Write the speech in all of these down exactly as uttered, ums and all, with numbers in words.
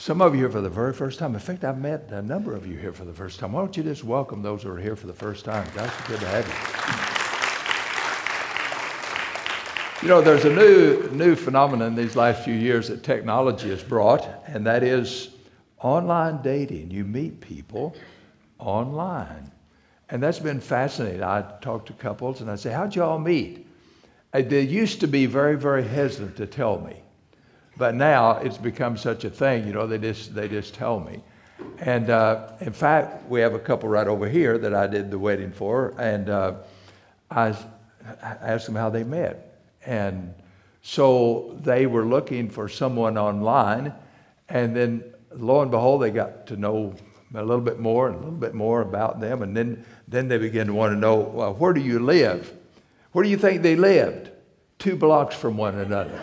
Some of you here for the very first time. In fact, I've met a number of you here for the first time. Why don't you just welcome those who are here for the first time? Gosh, it's good to have you. You know, there's a new, new phenomenon these last few years that technology has brought, and that is online dating. You meet people online. And that's been fascinating. I talk to couples and I say, how'd you all meet? And they used to be very, very hesitant to tell me. But now it's become such a thing, you know, they just they just tell me. And uh, in fact, we have a couple right over here that I did the wedding for, and uh, I asked them how they met. And so they were looking for someone online, and then lo and behold, they got to know a little bit more and a little bit more about them, and then, then they began to want to know, well, where do you live? Where do you think they lived? Two blocks from one another.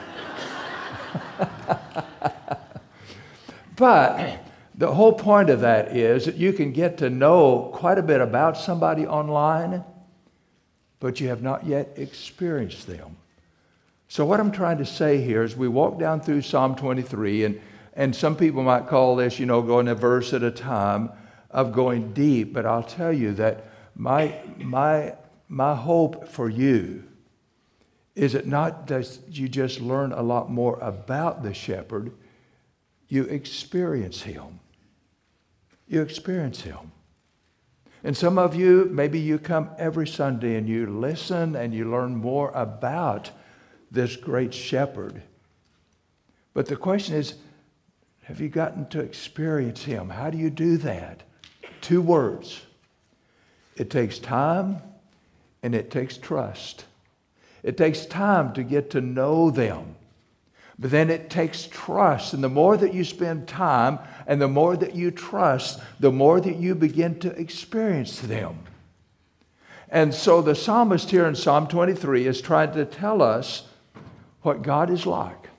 But the whole point of that is that you can get to know quite a bit about somebody online, but you have not yet experienced them. So what I'm trying to say here is we walk down through Psalm twenty-three, and, and some people might call this, you know, going a verse at a time of going deep, but I'll tell you that my, my, my hope for you is it not that you just learn a lot more about the shepherd, you experience him. You experience him. And some of you, maybe you come every Sunday and you listen and you learn more about this great shepherd. But the question is, have you gotten to experience him? How do you do that? Two words. It takes time and it takes trust. It takes time to get to know them. But then it takes trust. And the more that you spend time and the more that you trust, the more that you begin to experience them. And so the psalmist here in Psalm twenty-three is trying to tell us what God is like.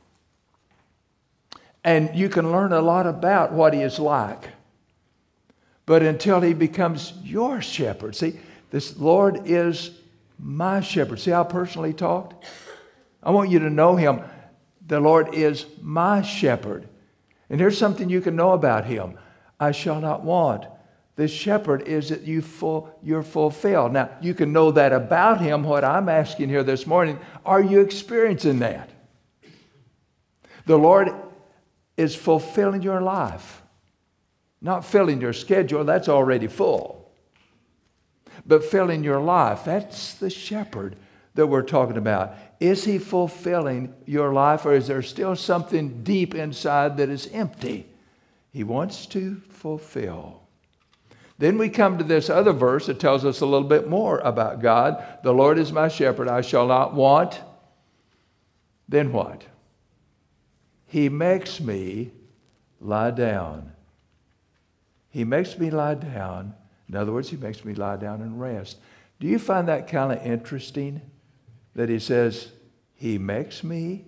And you can learn a lot about what he is like. But until he becomes your shepherd. See, this Lord is my shepherd. See how personal he talked? I want you to know him. The Lord is my shepherd. And here's something you can know about him. I shall not want. The shepherd is that you full, you're fulfilled. Now, you can know that about him. What I'm asking here this morning, are you experiencing that? The Lord is fulfilling your life. Not filling your schedule, that's already full. But filling your life, that's the shepherd that we're talking about. Is he fulfilling your life, or is there still something deep inside that is empty? He wants to fulfill. Then we come to this other verse that tells us a little bit more about God. The Lord is my shepherd, I shall not want. Then what? He makes me lie down. He makes me lie down. In other words, he makes me lie down and rest. Do you find that kind of interesting? That he says, he makes me?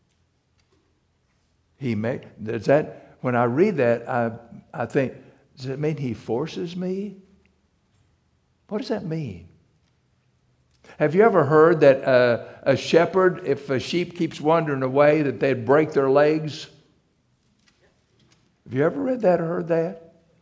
He make, does that, when I read that, I, I think, does it mean he forces me? What does that mean? Have you ever heard that uh, a shepherd, if a sheep keeps wandering away, that they'd break their legs? Have you ever read that or heard that?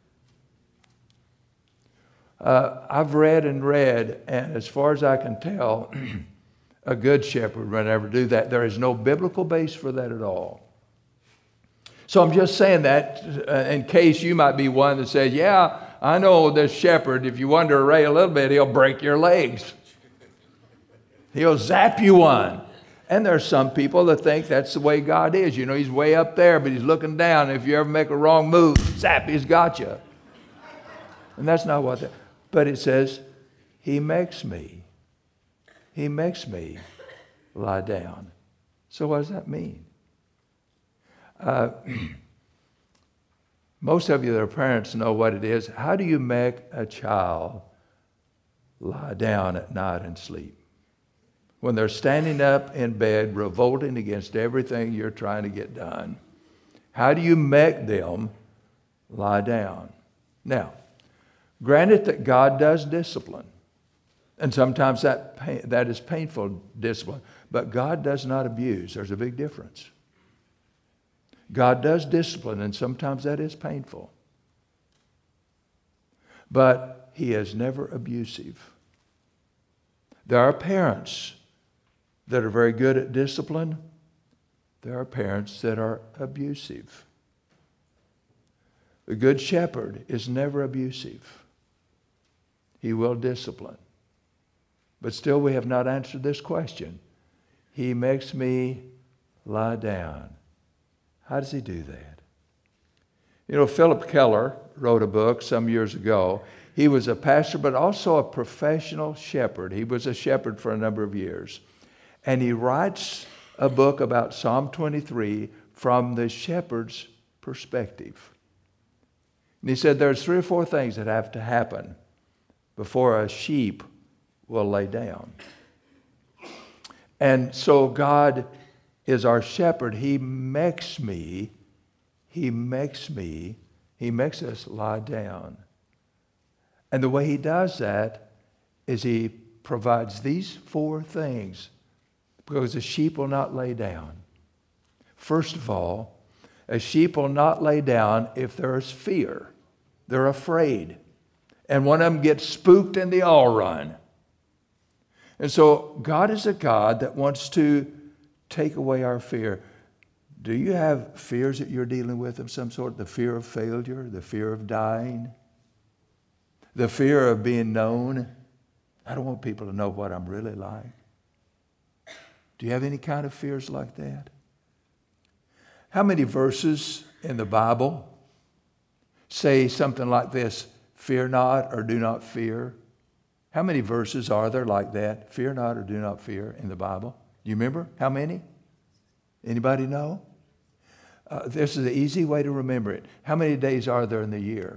Uh, I've read and read, and as far as I can tell, a good shepherd would never do that. There is no biblical base for that at all. So I'm just saying that uh, in case you might be one that says, yeah, I know this shepherd, if you wander away a little bit, he'll break your legs. He'll zap you one. And there's some people that think that's the way God is. You know, he's way up there, but he's looking down. If you ever make a wrong move, zap, he's got you. And that's not what that... But it says, he makes me. He makes me lie down. So what does that mean? Uh, most of you that are parents know what it is. How do you make a child lie down at night and sleep? When they're standing up in bed, revolting against everything you're trying to get done. How do you make them lie down? Now, granted that God does discipline, and sometimes that pain, that is painful discipline, but God does not abuse. There's a big difference. God does discipline, and sometimes that is painful. But he is never abusive. There are parents that are very good at discipline. There are parents that are abusive. The good shepherd is never abusive. He will discipline. But still we have not answered this question. He makes me lie down. How does he do that? You know, Philip Keller wrote a book some years ago. He was a pastor, but also a professional shepherd. He was a shepherd for a number of years. And he writes a book about Psalm twenty-three from the shepherd's perspective. And he said there's three or four things that have to happen before a sheep will lay down. And so God is our shepherd. He makes me, he makes me, he makes us lie down. And the way he does that is he provides these four things because a sheep will not lay down. First of all, a sheep will not lay down if there is fear. They're afraid. And one of them gets spooked and they all run. And so God is a God that wants to take away our fear. Do you have fears that you're dealing with of some sort? The fear of failure, the fear of dying, the fear of being known. I don't want people to know what I'm really like. Do you have any kind of fears like that? How many verses in the Bible say something like this, fear not or do not fear? How many verses are there like that, fear not or do not fear, in the Bible? Do you remember how many? Anybody know? Uh, this is the easy way to remember it. How many days are there in the year?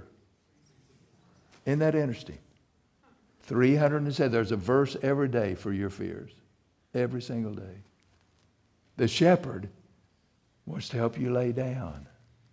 Isn't that interesting? three hundred seven. There's a verse every day for your fears. Every single day. The shepherd wants to help you lay down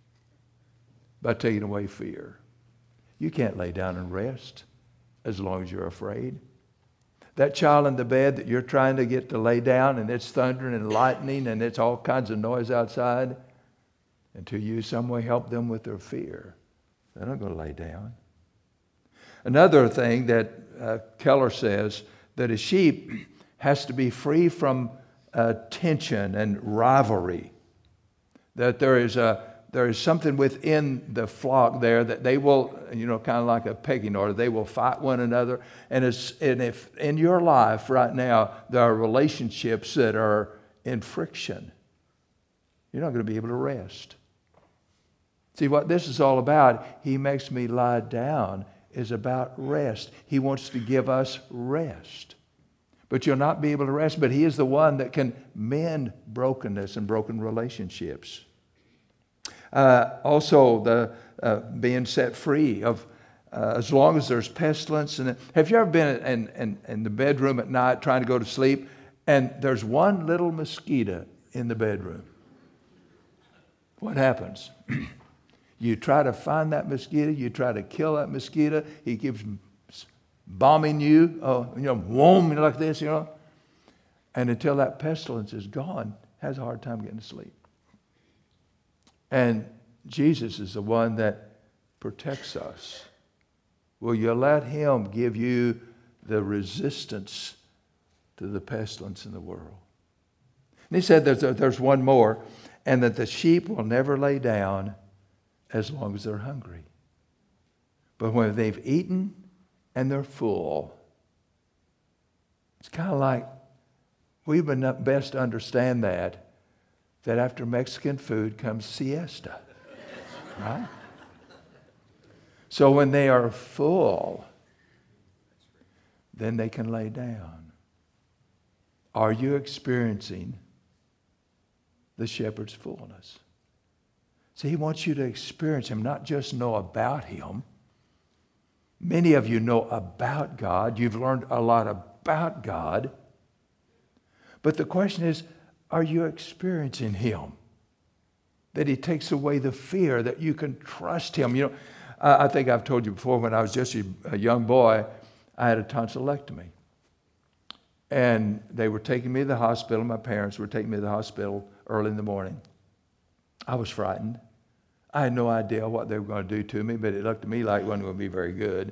by taking away fear. You can't lay down and rest as long as you're afraid. That child in the bed that you're trying to get to lay down and it's thundering and lightning and it's all kinds of noise outside, until you some way help them with their fear, they're not going to lay down. Another thing that uh, Keller says, that a sheep has to be free from uh, tension and rivalry. That there is a there is something within the flock there that they will, you know, kind of like a pecking order, they will fight one another. And, it's, and if in your life right now there are relationships that are in friction, you're not going to be able to rest. See, what this is all about, he makes me lie down, is about rest. He wants to give us rest. But you'll not be able to rest, but he is the one that can mend brokenness and broken relationships. Uh, also, the uh, being set free of uh, as long as there's pestilence. And have you ever been in, in, in the bedroom at night trying to go to sleep, and there's one little mosquito in the bedroom? What happens? You try to find that mosquito. You try to kill that mosquito. He keeps bombing you, oh, you know, whoom, like this, you know. And until that pestilence is gone, has a hard time getting to sleep. And Jesus is the one that protects us. Will you let him give you the resistance to the pestilence in the world? And he said there's, a, there's one more, and that the sheep will never lay down as long as they're hungry. But when they've eaten and they're full, it's kind of like we've been best to understand that, that after Mexican food comes siesta, right? So when they are full, then they can lay down. Are you experiencing the shepherd's fullness? See, he wants you to experience him, not just know about him. Many of you know about God. You've learned a lot about God. But the question is, are you experiencing him? That he takes away the fear, that you can trust him. You know, I think I've told you before, when I was just a, a young boy, I had a tonsillectomy. And they were taking me to the hospital. My parents were taking me to the hospital early in the morning. I was frightened. I had no idea what they were going to do to me, but it looked to me like it wasn't going to be very good.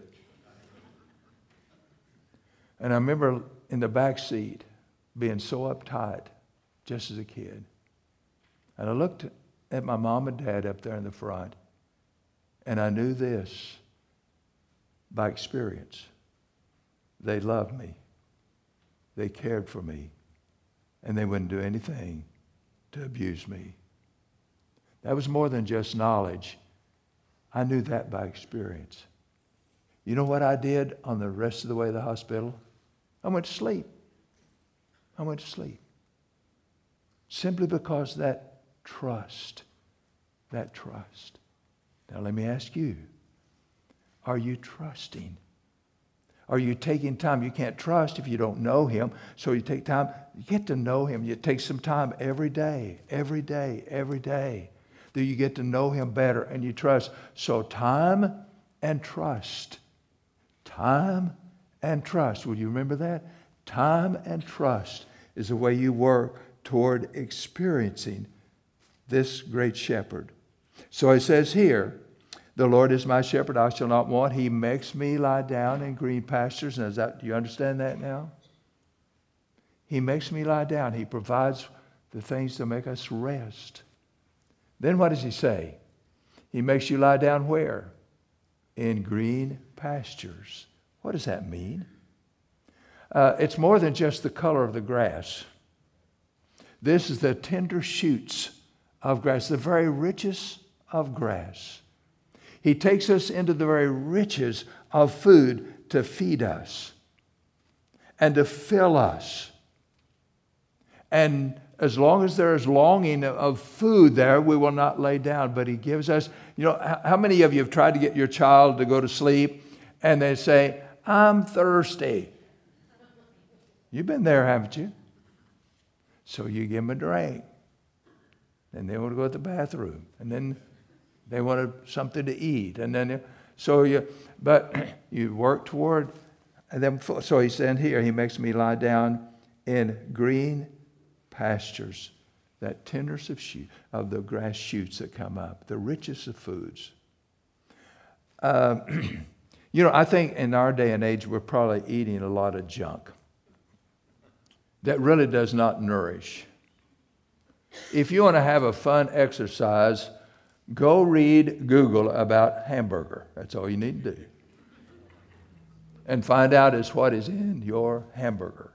And I remember in the back seat being so uptight just as a kid. And I looked at my mom and dad up there in the front, and I knew this by experience. They loved me. They cared for me. And they wouldn't do anything to abuse me. That was more than just knowledge. I knew that by experience. You know what I did on the rest of the way to the hospital? I went to sleep. I went to sleep. Simply because that trust, that trust. Now let me ask you, are you trusting? Are you taking time? You can't trust if you don't know Him. So you take time, you get to know Him. You take some time every day, every day, every day. That you get to know Him better and you trust. So time and trust. Time and trust. Will you remember that? Time and trust is the way you work toward experiencing this great shepherd. So it says here, the Lord is my shepherd, I shall not want. He makes me lie down in green pastures. And is that, do you understand that now? He makes me lie down. He provides the things to make us rest. Then what does He say? He makes you lie down where? In green pastures. What does that mean? Uh, it's more than just the color of the grass. This is the tender shoots of grass, the very richest of grass. He takes us into the very riches of food to feed us and to fill us. And as long as there is longing of food there, we will not lay down. But He gives us, you know, how many of you have tried to get your child to go to sleep and they say, I'm thirsty? You've been there, haven't you? So you give them a drink. And they want to go to the bathroom. And then they wanted something to eat. And then, so you, but you work toward them. So He's saying here, He makes me lie down in green pastures, that tenderness of shoot, of the grass shoots that come up, the richest of foods. Uh, you know, I think in our day and age, we're probably eating a lot of junk that really does not nourish. If you want to have a fun exercise, go read Google about hamburger. That's all you need to do. And find out is what is in your hamburger.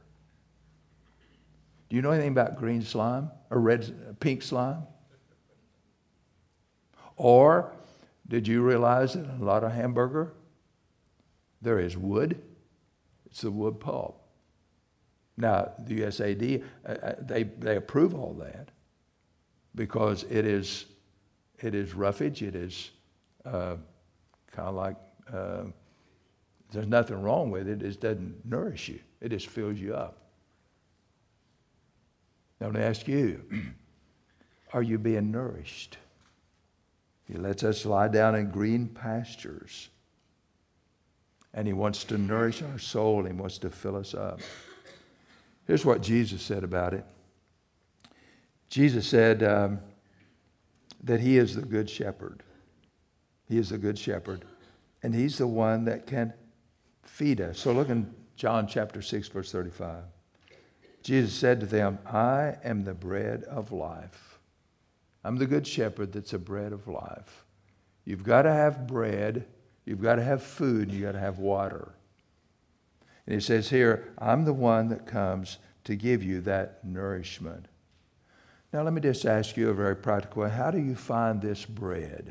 Do you know anything about green slime or red, pink slime? Or did you realize that in a lot of hamburger, there is wood? It's the wood pulp. Now, the U S A D, uh, they, they approve all that because it is, it is roughage. It is uh, kind of like, uh, there's nothing wrong with it. It just doesn't nourish you. It just fills you up. Now, let me ask you, are you being nourished? He lets us lie down in green pastures. And He wants to nourish our soul. He wants to fill us up. Here's what Jesus said about it. Jesus said um, that He is the good shepherd. He is the good shepherd. And He's the one that can feed us. So look in John chapter six, verse thirty-five. Jesus said to them, I am the bread of life. I'm the good shepherd that's a bread of life. You've got to have bread, you've got to have food, and you've got to have water. And He says here, I'm the one that comes to give you that nourishment. Now let me just ask you a very practical way. How do you find this bread?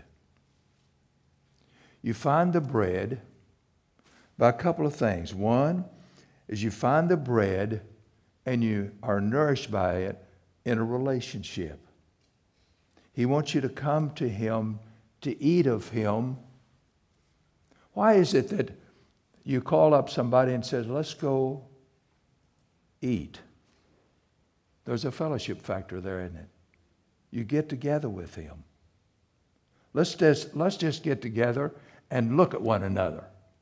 You find the bread by a couple of things. One is you find the bread and you are nourished by it in a relationship. He wants you to come to Him, to eat of Him. Why is it that you call up somebody and says, let's go eat? There's a fellowship factor there, isn't it? You get together with Him. Let's just, let's just get together and look at one another.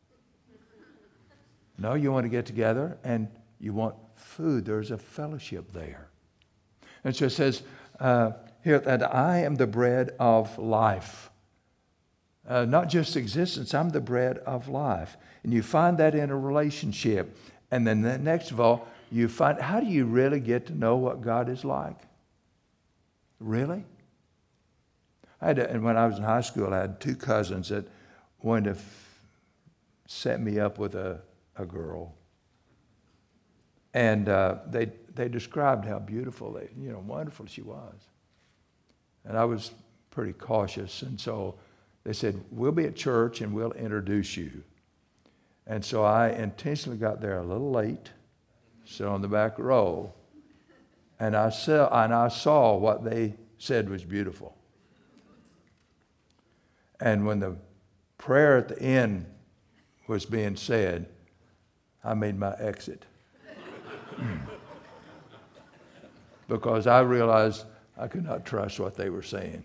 No, you want to get together and you want food. There's a fellowship there. And so it says, uh, here that I am the bread of life. Uh, not just existence, I'm the bread of life. And you find that in a relationship. And then the next of all, you find, how do you really get to know what God is like? Really? I had, and when I was in high school, I had two cousins that wanted to f- set me up with a, a girl. And uh, they they described how beautiful, they, you know, wonderful she was. And I was pretty cautious, and so they said, we'll be at church and we'll introduce you. And so I intentionally got there a little late, sit on the back row, and I saw, and I saw what they said was beautiful. And when the prayer at the end was being said, I made my exit. Because I realized I could not trust what they were saying.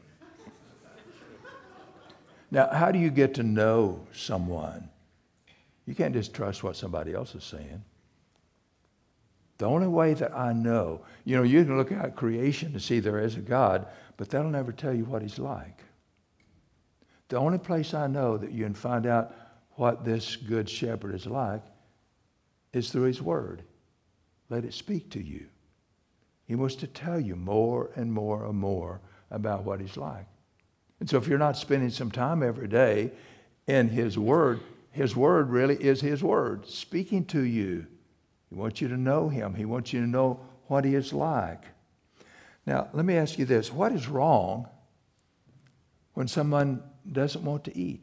Now, how do you get to know someone? You can't just trust what somebody else is saying. The only way that I know, you know, you can look at creation to see there is a God, but that'll never tell you what he's like. The only place I know that you can find out what this good shepherd is like is through his word. Let it speak to you. He wants to tell you more and more and more about what he's like. And so if you're not spending some time every day in his word, his word really is his word speaking to you. He wants you to know him. He wants you to know what he is like. Now, let me ask you this. What is wrong when someone doesn't want to eat?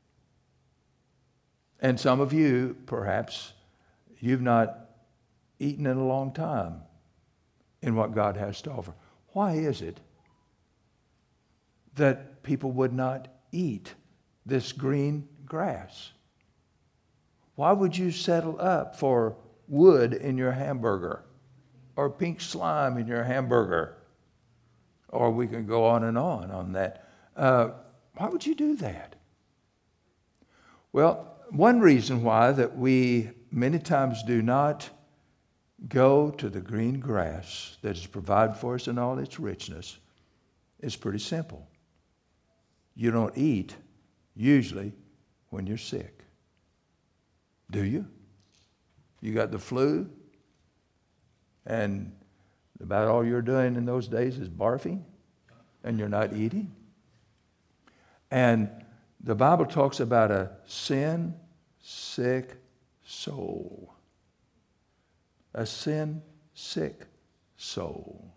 And some of you, perhaps, you've not eaten in a long time in what God has to offer. Why is it that people would not eat this green grass? Why would you settle up for wood in your hamburger or pink slime in your hamburger? Or we can go on and on on that. Uh, why would you do that? Well, one reason why that we many times do not go to the green grass that is provided for us in all its richness is pretty simple. You don't eat usually when you're sick. Do you? You got the flu, and about all you're doing in those days is barfing, and you're not eating. And the Bible talks about a sin-sick soul. A sin-sick soul.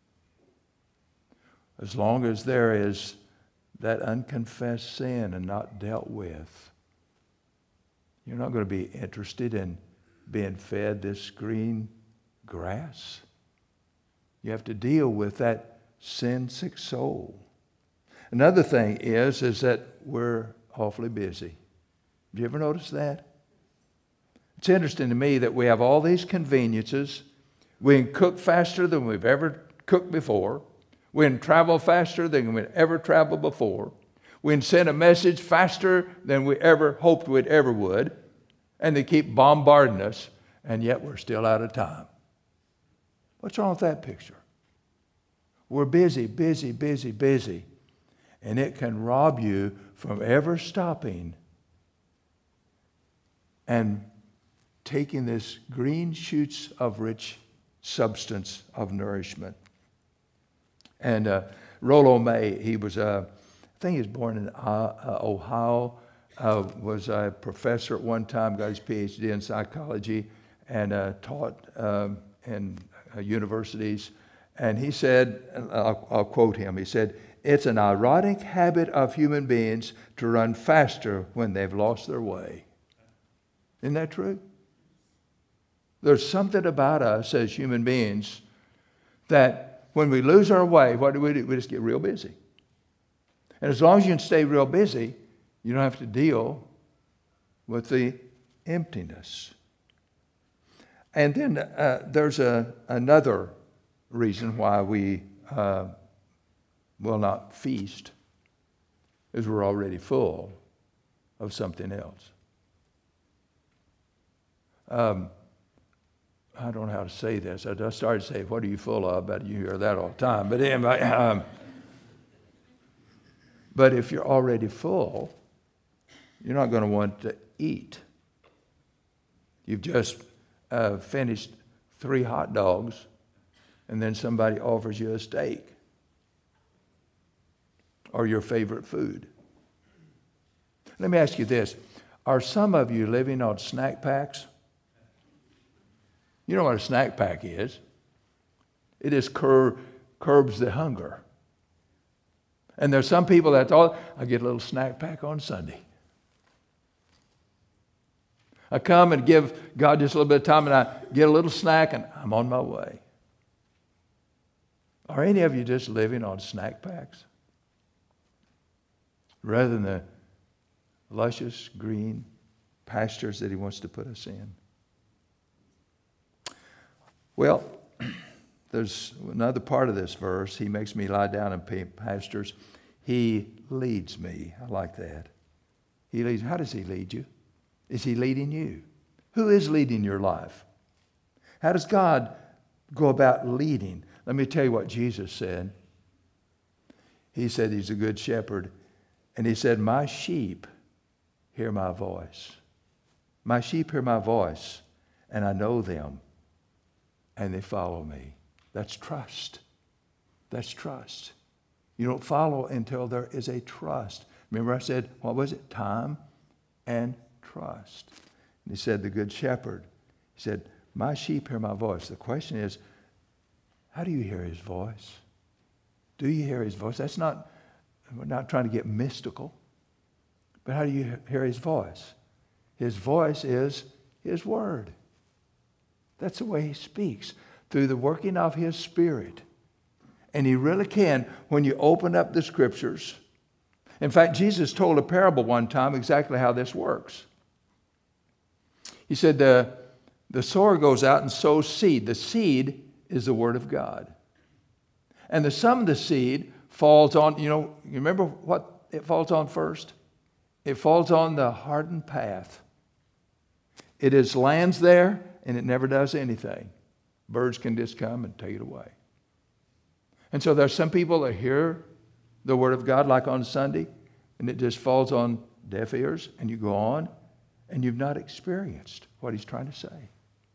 As long as there is that unconfessed sin and not dealt with, you're not going to be interested in being fed this green grass. You have to deal with that sin-sick soul. Another thing is, is that we're awfully busy. Have you ever noticed that? It's interesting to me that we have all these conveniences. We can cook faster than we've ever cooked before. We can travel faster than we've ever traveled before. We can send a message faster than we ever hoped we'd ever would. And they keep bombarding us, and yet we're still out of time. What's wrong with that picture? We're busy, busy, busy, busy. And it can rob you from ever stopping and taking this green shoots of rich substance of nourishment. And uh, Rollo May, he was, uh, I think he was born in uh, uh, Ohio, uh, was a professor at one time, got his P H D in psychology, and uh, taught um, in uh, universities. And he said, I'll, I'll quote him, he said, "It's an ironic habit of human beings to run faster when they've lost their way." Isn't that true? There's something about us as human beings that when we lose our way, what do we do? We just get real busy. And as long as you can stay real busy, you don't have to deal with the emptiness. And then uh, there's a, another reason why we uh, will not feast, is we're already full of something else. Um, I don't know how to say this. I just started to say, "What are you full of?" But you hear that all the time. But anyway, um, But if you're already full, you're not going to want to eat. You've just uh, finished three hot dogs, and then somebody offers you a steak or your favorite food. Let me ask you this. Are some of you living on snack packs? You know what a snack pack is. It is cur- curbs the hunger. And there's some people that thought, I get a little snack pack on Sunday. I come and give God just a little bit of time and I get a little snack and I'm on my way. Are any of you just living on snack packs? Rather than the luscious green pastures that he wants to put us in. Well, there's another part of this verse. He makes me lie down in pastures. He leads me. I like that. He leads. How does he lead you? Is he leading you? Who is leading your life? How does God go about leading? Let me tell you what Jesus said. He said he's a good shepherd. And he said, my sheep hear my voice. My sheep hear my voice, and I know them, and they follow me. That's trust. That's trust. You don't follow until there is a trust. Remember I said, what was it? Time and trust. And he said, the good shepherd. He said, my sheep hear my voice. The question is, how do you hear his voice? Do you hear his voice? That's not, we're not trying to get mystical. But how do you hear his voice? His voice is his word. That's the way he speaks, through the working of his Spirit. And he really can when you open up the Scriptures. In fact, Jesus told a parable one time exactly how this works. He said the, the sower goes out and sows seed. The seed is the Word of God. And the some of the seed falls on, you know, you remember what it falls on first? It falls on the hardened path. It is lands there, and it never does anything. Birds can just come and take it away. And so there's some people that hear the Word of God like on Sunday, and it just falls on deaf ears, and you go on, and you've not experienced what he's trying to say.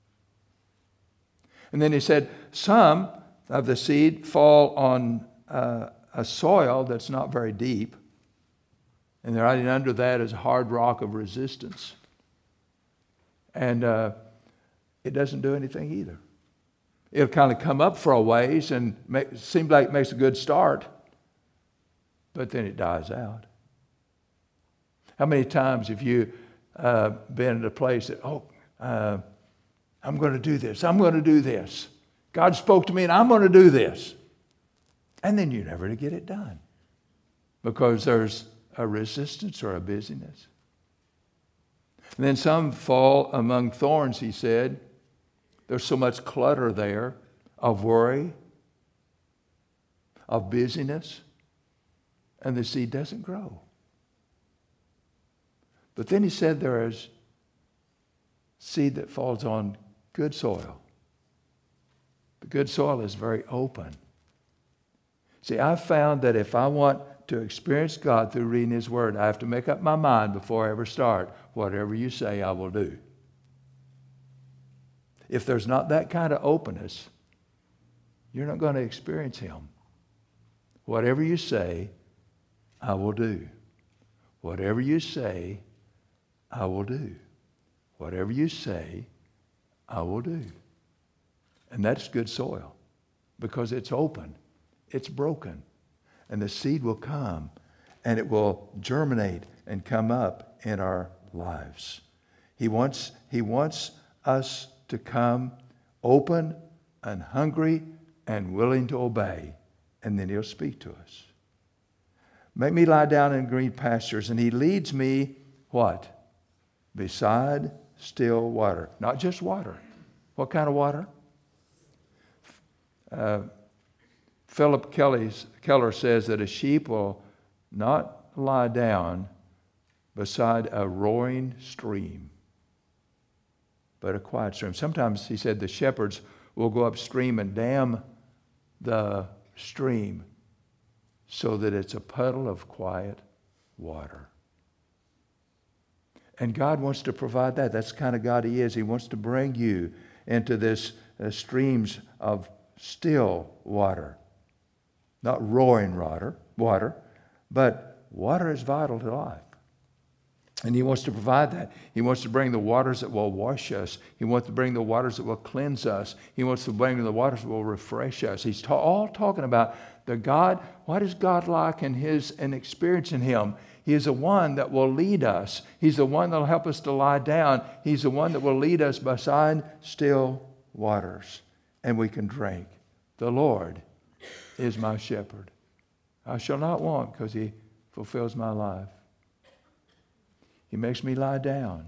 And then he said, some of the seed fall on uh, a soil that's not very deep, and right under that is a hard rock of resistance. And uh, it doesn't do anything either. It'll kind of come up for a ways and make, seems like it makes a good start, but then it dies out. How many times have you uh, been at a place that, oh, uh, I'm going to do this, I'm going to do this. God spoke to me and I'm going to do this. And then you never get it done because there's a resistance or a busyness. And then some fall among thorns, he said. There's so much clutter there of worry, of busyness, and the seed doesn't grow. But then he said there is seed that falls on good soil. The good soil is very open. See, I've found that if I want to experience God through reading his word, I have to make up my mind before I ever start. Whatever you say, I will do. If there's not that kind of openness, you're not going to experience him. Whatever you say, I will do. Whatever you say, I will do. Whatever you say, I will do. And that's good soil because it's open, it's broken, and the seed will come and it will germinate and come up in our lives. He wants, he wants us to come open and hungry and willing to obey, and then he'll speak to us. Make me lie down in green pastures, and he leads me, what? Beside still water. Not just water. What kind of water? Uh, Philip Kelly's, Keller says that a sheep will not lie down beside a roaring stream, but a quiet stream. Sometimes, he said, the shepherds will go upstream and dam the stream so that it's a puddle of quiet water. And God wants to provide that. That's the kind of God He is. He wants to bring you into this uh, streams of still water. Not roaring water, water, but water is vital to life. And He wants to provide that. He wants to bring the waters that will wash us. He wants to bring the waters that will cleanse us. He wants to bring the waters that will refresh us. He's ta- all talking about the God. What is God like in His and experience in Him? He is the one that will lead us. He's the one that will help us to lie down. He's the one that will lead us beside still waters, and we can drink. The Lord is my shepherd. I shall not want, because He fulfills my life. He makes me lie down.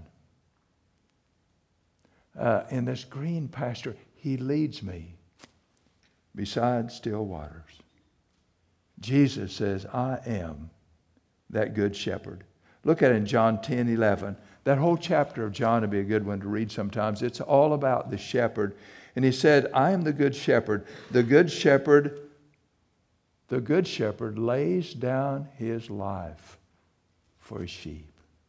Uh, in this green pasture, He leads me beside still waters. Jesus says, I am that good shepherd. Look at it in John ten eleven. That whole chapter of John would be a good one to read sometimes. It's all about the shepherd. And He said, I am the good shepherd. The good shepherd, the good shepherd lays down his life for his sheep.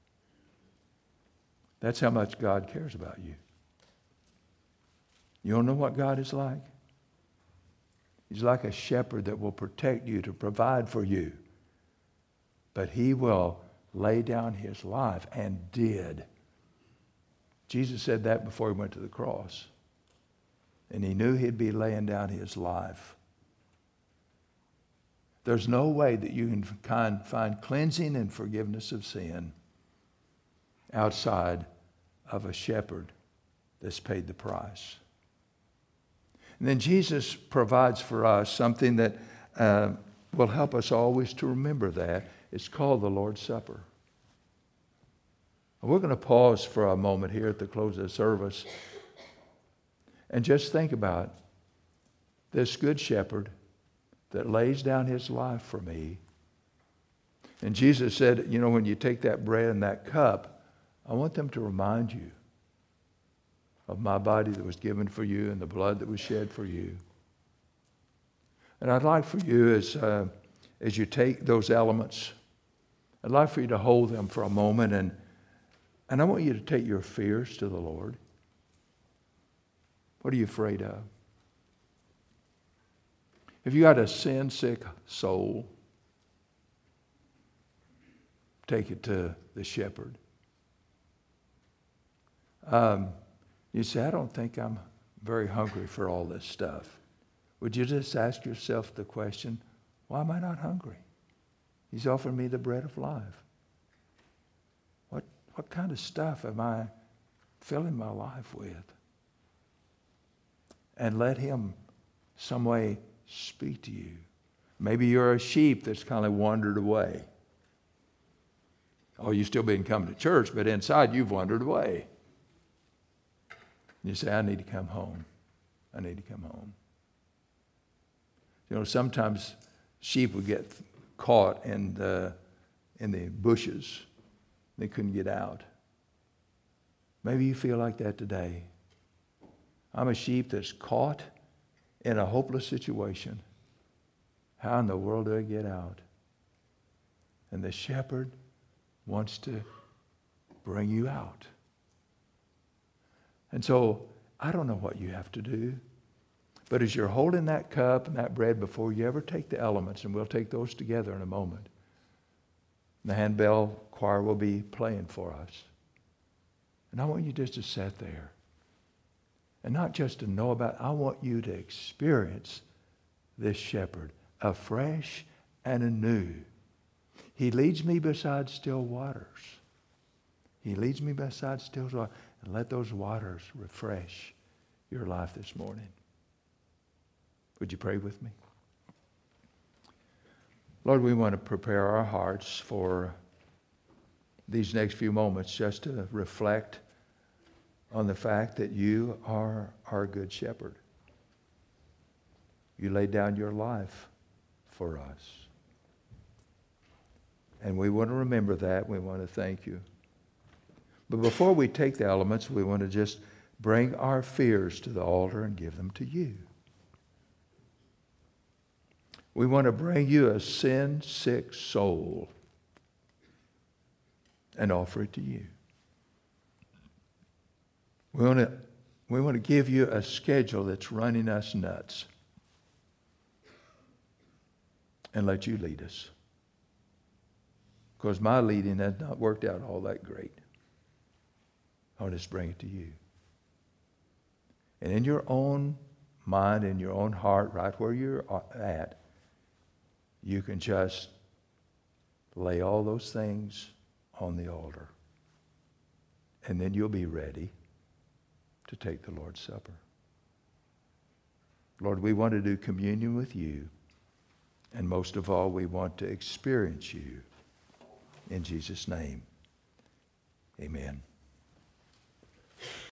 That's how much God cares about you. You don't know what God is like? He's like a shepherd that will protect you, to provide for you. But He will lay down His life, and did. Jesus said that before He went to the cross. And He knew He'd be laying down His life. There's no way that you can find cleansing and forgiveness of sin outside of a shepherd that's paid the price. And then Jesus provides for us something that uh, will help us always to remember that. It's called the Lord's Supper. And we're going to pause for a moment here at the close of the service and just think about this good shepherd that lays down His life for me. And Jesus said, you know, when you take that bread and that cup, I want them to remind you of my body that was given for you and the blood that was shed for you. And I'd like for you, as, uh, as you take those elements, I'd like for you to hold them for a moment, and, and I want you to take your fears to the Lord. What are you afraid of? If you got a sin-sick soul, take it to the shepherd. Um, you say, I don't think I'm very hungry for all this stuff. Would you just ask yourself the question, why am I not hungry? He's offered me the bread of life. What, what kind of stuff am I filling my life with? And let Him some way speak to you. Maybe you're a sheep that's kind of wandered away. Oh, you've still been coming to church, but inside you've wandered away. You say, I need to come home. I need to come home. You know, sometimes sheep would get caught in the, in the bushes. They couldn't get out. Maybe you feel like that today. I'm a sheep that's caught in a hopeless situation. How in the world do I get out? And the shepherd wants to bring you out. And so, I don't know what you have to do, but as you're holding that cup and that bread before you ever take the elements, and we'll take those together in a moment, the handbell choir will be playing for us. And I want you just to sit there. And not just to know about it, I want you to experience this shepherd afresh and anew. He leads me beside still waters. He leads me beside still waters. And let those waters refresh your life this morning. Would you pray with me? Lord, we want to prepare our hearts for these next few moments just to reflect on the fact that you are our good shepherd. You laid down your life for us. And we want to remember that. We want to thank you. But before we take the elements, we want to just bring our fears to the altar and give them to you. We want to bring you a sin-sick soul and offer it to you. We want to, we want to give you a schedule that's running us nuts and let you lead us. Because my leading has not worked out all that great. I'll just bring it to you. And in your own mind, in your own heart, right where you're at, you can just lay all those things on the altar. And then you'll be ready to take the Lord's Supper. Lord, we want to do communion with you. And most of all, we want to experience you. In Jesus' name, amen.